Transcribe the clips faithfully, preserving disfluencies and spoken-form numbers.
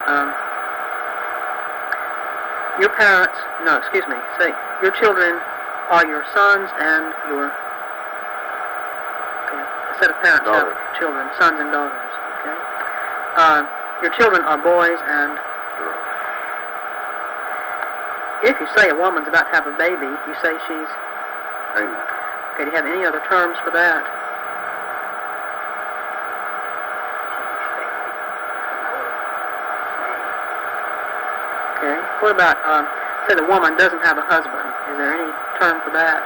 Um, your parents, no, excuse me, say, your children are your sons and your, okay, a set of parents Daughters. have children, sons and daughters, okay? Uh, your children are boys and Girls. if you say a woman's about to have a baby, you say she's, Pregnant. okay, do you have any other terms for that? Okay. What about, um, say the woman doesn't have a husband? Is there any term for that?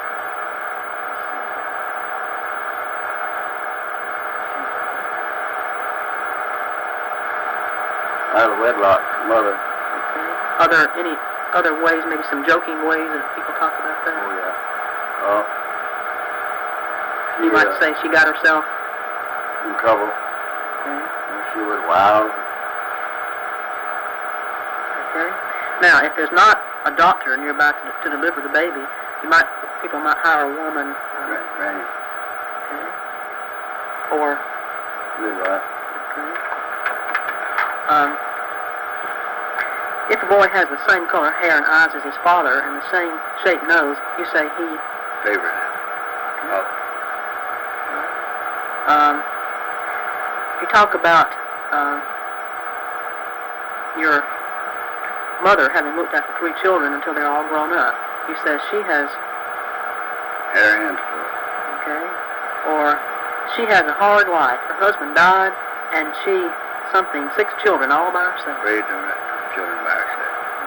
Out of wedlock, mother. Okay. Are there any other ways, maybe some joking ways that people talk about that? Oh, yeah. Uh, You she, might uh, say she got herself. in trouble. Okay. And she was wild. Okay. Now, if there's not a doctor and you're about to, to deliver the baby, you might people might hire a woman. Um, Granny. Granny. okay. Or. Midwife. Okay. Um, if a boy has the same color hair and eyes as his father and the same shaped nose, you say he. Favorite him. Okay. Um, you talk about uh, your mother having looked after three children until they're all grown up. You say she has, Had her hands full. okay, or she has a hard life. Her husband died, and she something six children all by herself. Raised them children by herself.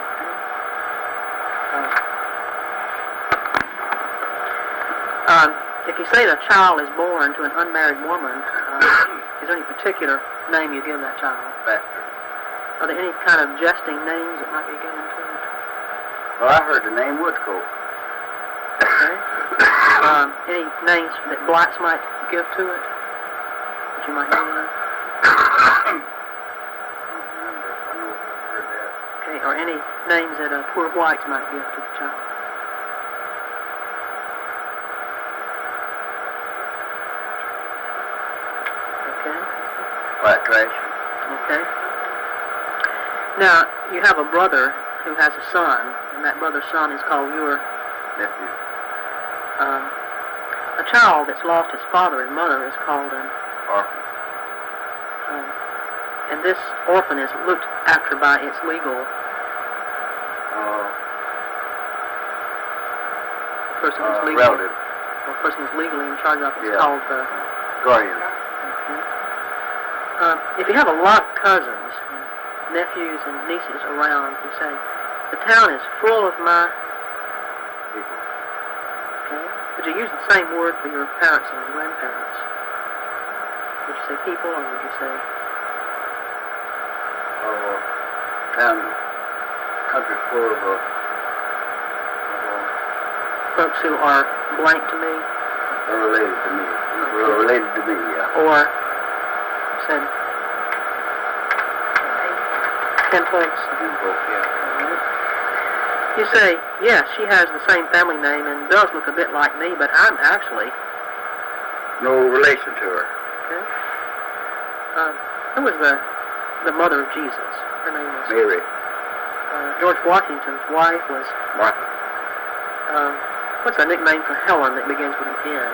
Uh, um, if you say the child is born to an unmarried woman, uh, is there any particular name you give that child? Factor. Are there any kind of jesting names that might be given to it? Well, I heard the name Woodcote. Okay. Um, any names that blacks might give to it that you might know of? I don't remember. I know I've heard that. Okay. Or any names that uh, poor whites might give to the child? Okay. White trash. Okay. Now, you have a brother who has a son, and that brother's son is called your Nephew. um, a child that's lost his father and mother is called an Orphan. um, and this orphan is looked after by its legal Uh, person who's uh, legally relative. or person who's legally in charge of it. It's Yeah. called the. Guardian. Okay. Um, if you have a lot of cousins, and nephews and nieces around, you say the town is full of my. People. Okay. Would you use the same word for your parents and grandparents? Would you say people, or would you say? Uh, town, country full of, uh, Folks who are blank to me, uh, related to me. Well, related to me, yeah. or you said ten folks. People, yeah. You say, yes, she has the same family name and does look a bit like me, but I'm actually. No relation to her. Okay. Uh, who was the the mother of Jesus? Her name was Mary. uh, George Washington's wife was. Martha. Um, what's a nickname for Helen that begins with an N?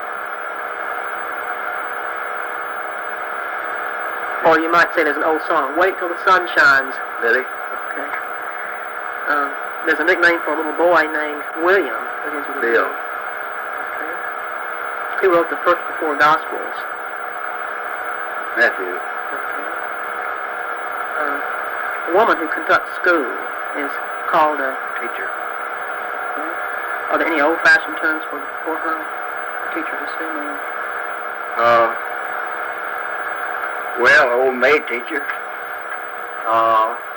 Or you might say there's an old song, wait till the sun shines. Lily. Okay. Um, there's a nickname for a little boy named William, begins with a Bill. Okay. He wrote the first of the four Gospels. Matthew. Okay. Uh, a woman who conducts school is called a. Teacher. Okay. Are there any old-fashioned terms for for her? A teacher who's female. Uh, well, old maid teacher. Uh,